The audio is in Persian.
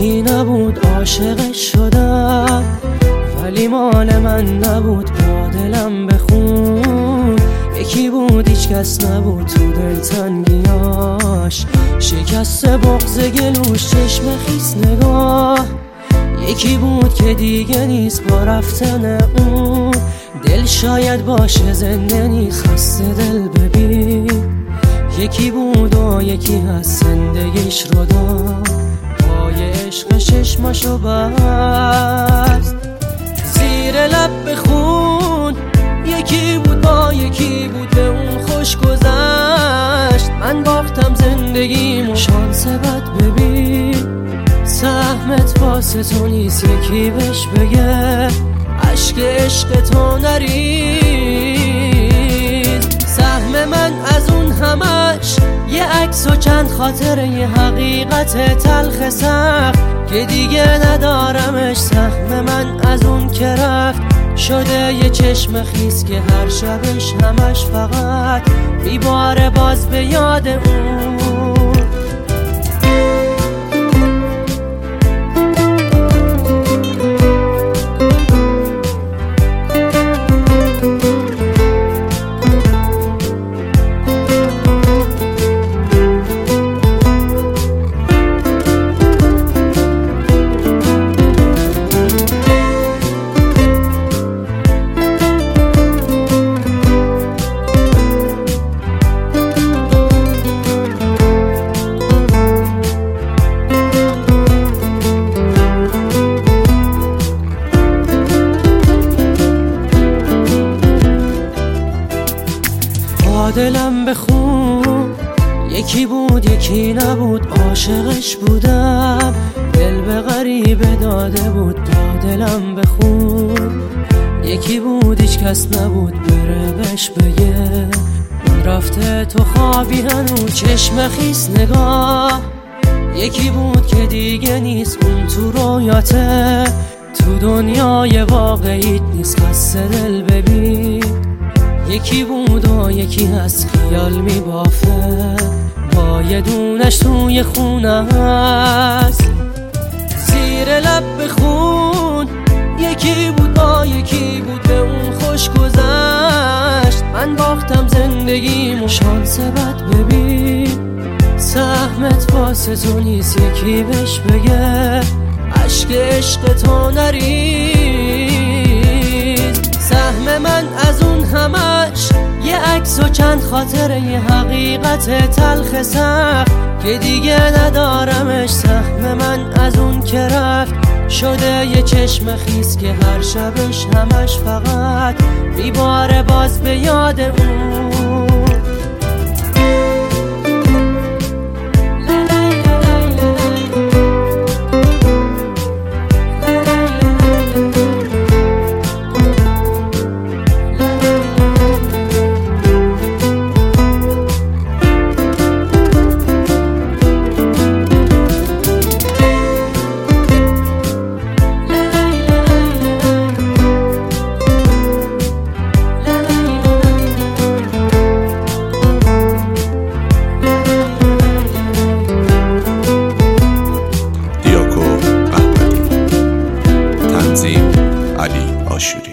یکی نبود عاشقش شدم، ولی مال من نبود با دلم بخون. یکی بود هیچ کس نبود تو دلتنگیاش، شکست بغض گلوش چشم خیس نگاه. یکی بود که دیگه نیست با رفتن اون، دل شاید باشه زنده نیست خسته دل ببین. یکی بود و یکی هست زندگیش رو داد، پای عشق چشماشو بست زیر لب بخون. یکی بود با یکی بود به اون خوش گذشت، من باختم زندگیمو شانس بد ببین. سهمت واسه تو نیست یکی بهش بگه عشق عشق تو نریز. سهم من از اون همش یه عکس و چند خاطره، یه حقیقت تلخ سخت که دیگه ندارمش. سهم من از اون که رفت شده یه چشم خیس که هر شبش همش فقط میباره باز به یاد اون. دلم بخون، یکی بود یکی نبود عاشقش بودم، دل به غریبه داده بود با دلم بخون. یکی بود هیچ کس نبود بره بهش بگه اون رفته تو خوابی هنوز چشم خیس نگاه. یکی بود که دیگه نیست اون تو رویاته، تو دنیای واقعیت نیست خسته دل ببین. یکی بود و یکی هست خیال میبافه با یه دونش توی خونه هست زیر لب بخون. یکی بود با یکی بود به اون خوش گذشت، من باختم زندگیمو شانس بد ببین. سهمت واسه تو نیست یکی بهش بگه عشق عشق تو نریز. سهم من از اون همش یه عکس و چند خاطره، یه حقیقت تلخ سخت که دیگه ندارمش. سهم من از اون که رفت شده یه چشم خیس که هر شبش همش فقط میباره باز به یاد اون. علی آشوری.